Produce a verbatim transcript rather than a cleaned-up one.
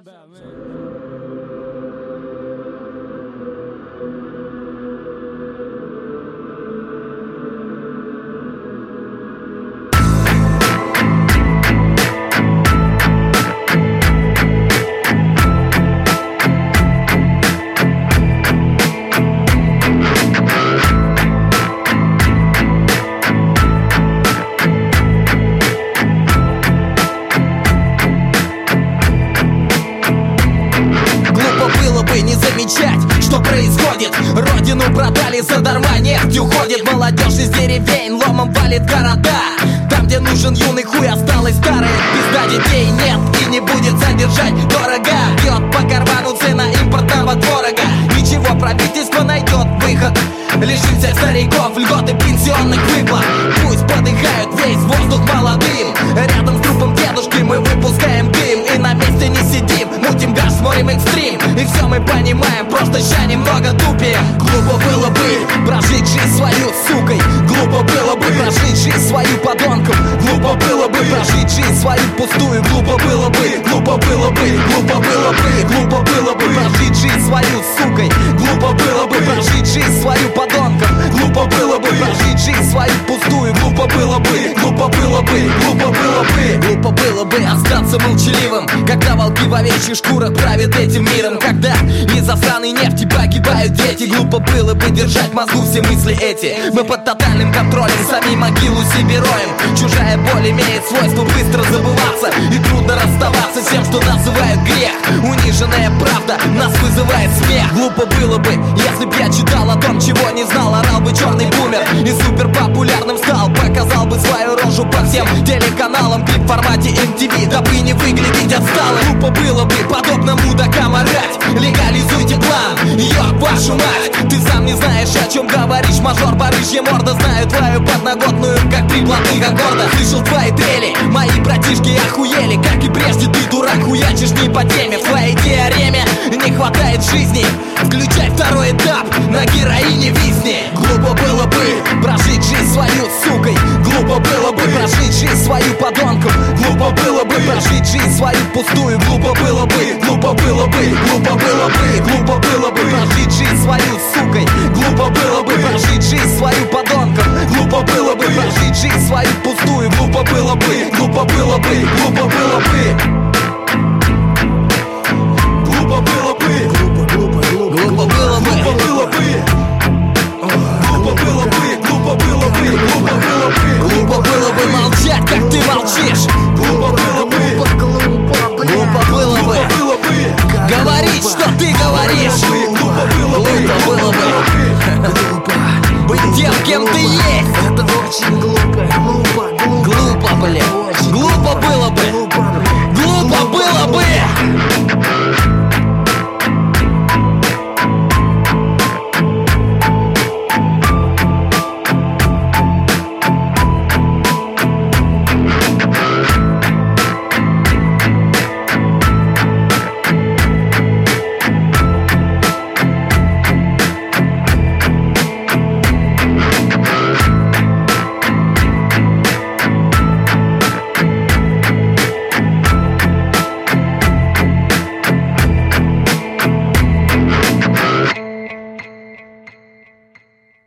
Не замечать, что происходит. Родину продали, задарма нефть уходит. Молодежь из деревень ломом валит города. Там, где нужен юный хуй, осталось старое. Пизда, детей нет и не будет содержать дорого. Бьет по карману цена импортного творога. Ничего, правительство найдет выход. Лишим всех стариков льготы пенсионных выплат. Пусть подыхают весь воздух молодым. Рядом с трупом дедушки мы выпускаем дым. И на месте не сидим, мутим газ, смотрим экстрим. И все мы понимаем, просто ща немного тупее. Глупо было бы прожить жизнь свою сукой. Глупо было бы прожить жизнь свою подонком. Глупо было бы прожить жизнь свою пустую. Глупо было бы, глупо было бы, глупо было бы, глупо было бы прожить жизнь свою сукой. Глупо было бы прожить жизнь свою подонком. Глупо было бы прожить жизнь свою пустую. Глупо было бы, глупо было бы, глупо было бы, глупо было бы остаться молчаливым, когда волки в овечьих шкурах правят этим миром. Когда из-за сраной нефти погибают дети. Глупо было бы держать в мозгу все мысли эти. Мы под тотальным контролем сами могилу себе роем. Чужая боль имеет свойство быстро забываться. И трудно расставаться с тем, что называют грех. Униженная правда нас вызывает смех. Глупо было бы, если б я читал о том, чего не знал. Орал бы черный бумер и супер популярным стал. Показал бы свою рожу по всем телеканалам. Клип в формате эм ти ви, дабы не выглядеть отсталым. Глупо было бы подобно мудакам орать. Легализуйте план, ёб вашу мать. Ты сам не знаешь, о чем говоришь. Мажор, барыжья морда, знаю твою подноготную, как при блатных аккордах. Слышал твои трели, мои братишки охуели. Как и прежде, ты дурак, хуячишь не по теме. В твоей теореме не хватает жизни. Включай второй этап, на героине висни. Глупо было бы прожить жизнь свою сукой. Глупо было бы прожить жизнь свою подонком. Глупо было бы прожить жизнь свою пустую. Глупо было бы, глупо было бы, глупо было бы, глупо было бы прожить жизнь свою сукой. Глупо было бы прожить жизнь свою подонком. Глупо было бы прожить жизнь свою пустую. Глупо было бы, глупо было бы, глупо было бы. Глупо было бы, глупо, глупо, глупо, глупо было бы, глупо было бы, глупо было бы, глупо было бы, глупо было бы, глупо было бы молчать, как ты молчишь. Глупо было бы, глупо было бы говорить, что ты говоришь. Глупо было бы быть тем, кем ты есть. Это очень глупо, глупо, Глупо, блин, глупо было бы.